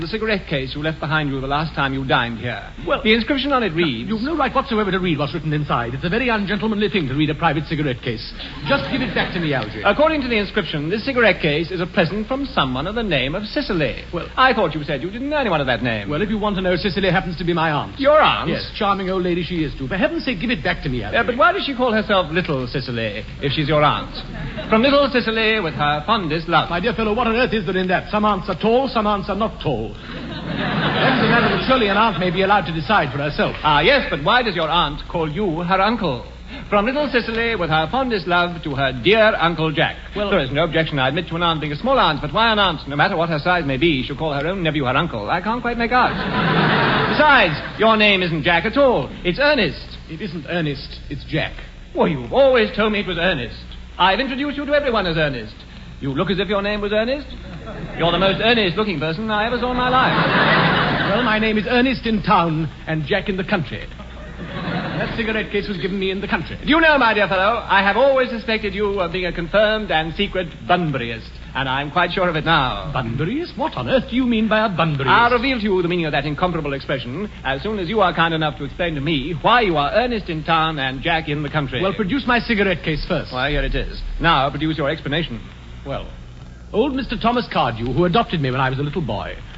The cigarette case you left behind you the last time you dined here. Well, the inscription on it reads... You've no right whatsoever to read what's written inside. It's a very ungentlemanly thing to read a private cigarette case. Just give it back to me, Algy. According to the inscription, this cigarette case is a present from someone of the name of Cicely. Well, I thought you said you didn't know anyone of that name. Well, if you want to know, Cicely happens to be my aunt. Your aunt? Yes, charming old lady she is, too. For heaven's sake, give it back to me, Algy. But why does she call herself Little Cicely, if she's your aunt? From Little Cicely with her fondest love. My dear fellow, what on earth is there in that? Some aunts are tall, some aunts are not tall. That's a matter that surely an aunt may be allowed to decide for herself. Ah, yes, but why does your aunt call you her uncle? From Little Cicely with her fondest love to her dear Uncle Jack. Well, there is no objection, I admit, to an aunt being a small aunt, but why an aunt, no matter what her size may be, should call her own nephew her uncle, I can't quite make out. Besides, your name isn't Jack at all. It's Ernest. It isn't Ernest, it's Jack. Well, you've always told me it was Ernest. I've introduced you to everyone as Ernest. You look as if your name was Ernest. You're the most earnest-looking person I ever saw in my life. Well, my name is Ernest in town and Jack in the country. That cigarette case was given me in the country. Do you know, my dear fellow, I have always suspected you of being a confirmed and secret Bunburyist, and I'm quite sure of it now. Bunburyist? What on earth do you mean by a Bunburyist? I'll reveal to you the meaning of that incomparable expression as soon as you are kind enough to explain to me why you are Ernest in town and Jack in the country. Well, produce my cigarette case first. Why, here it is. Now, produce your explanation. Well, old Mr. Thomas Cardew, who adopted me when I was a little boy,